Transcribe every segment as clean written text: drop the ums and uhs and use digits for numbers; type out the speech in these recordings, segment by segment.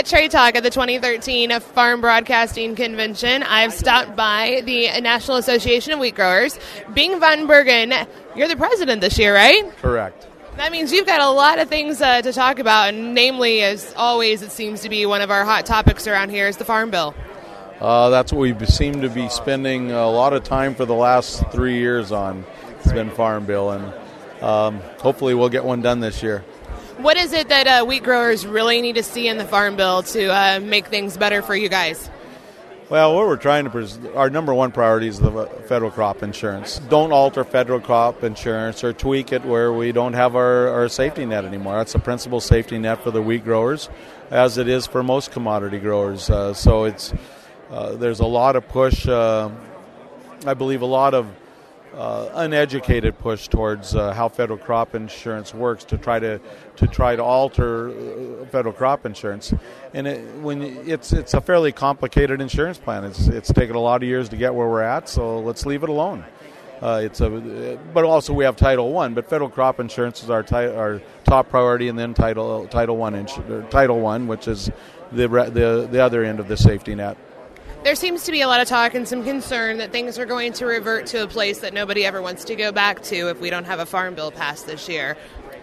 at Trade Talk at the 2013 Farm Broadcasting Convention. I've stopped by the National Association of Wheat Growers. Bing van Bergen, you're the president this year, right? Correct. That means you've got a lot of things to talk about, and namely, as always, it seems to be one of our hot topics around here is the Farm Bill. That's what we seem to be spending a lot of time for the last 3 years on. It's been Farm Bill, and hopefully we'll get one done this year. What is it that wheat growers really need to see in the Farm Bill to make things better for you guys? Well, what we're trying to our number one priority is the federal crop insurance. Don't alter federal crop insurance or tweak it where we don't have our safety net anymore. That's the principal safety net for the wheat growers, as it is for most commodity growers. So it's there's a lot of push, I believe a lot of uneducated push towards how federal crop insurance works to try to alter federal crop insurance, and it's a fairly complicated insurance plan. It's taken a lot of years to get where we're at, so let's leave it alone. But also we have Title I, but federal crop insurance is our top priority, and then Title I, which is the other end of the safety net. There seems to be a lot of talk and some concern that things are going to revert to a place that nobody ever wants to go back to if we don't have a Farm Bill passed this year.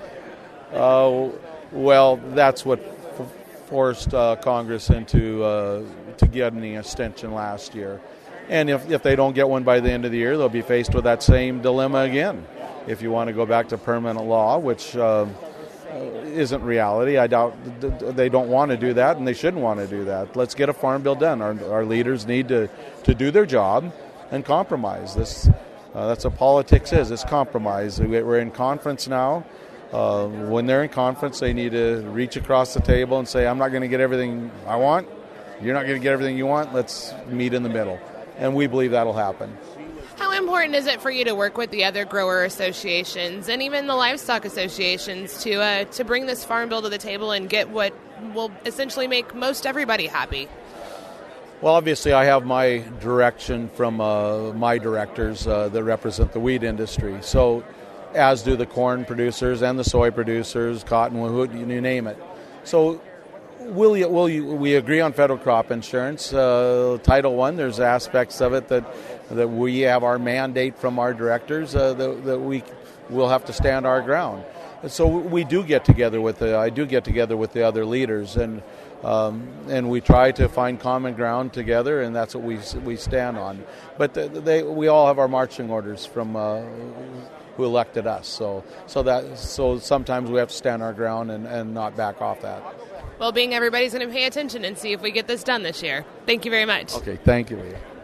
Well, that's what forced Congress into getting the extension last year. And if they don't get one by the end of the year, they'll be faced with that same dilemma again. If you want to go back to permanent law, which isn't reality. I doubt they don't want to do that, and they shouldn't want to do that. Let's get a Farm Bill done. Our leaders need to do their job and compromise. That's what politics is. It's compromise. We're in conference now. When they're in conference, they need to reach across the table and say, I'm not going to get everything I want. You're not going to get everything you want. Let's meet in the middle. And we believe that'll happen. How important is it for you to work with the other grower associations and even the livestock associations to bring this Farm Bill to the table and get what will essentially make most everybody happy? Well, obviously I have my direction from my directors that represent the wheat industry. So as do the corn producers and the soy producers, cotton, you name it. So we agree on federal crop insurance. Title I, there's aspects of it that we have our mandate from our directors that we will have to stand our ground. So we do get together I do get together with the other leaders, and we try to find common ground together, and that's what we stand on. But we all have our marching orders from who elected us. So sometimes we have to stand our ground and not back off that. Well, everybody's going to pay attention and see if we get this done this year. Thank you very much. Okay, thank you, Leah.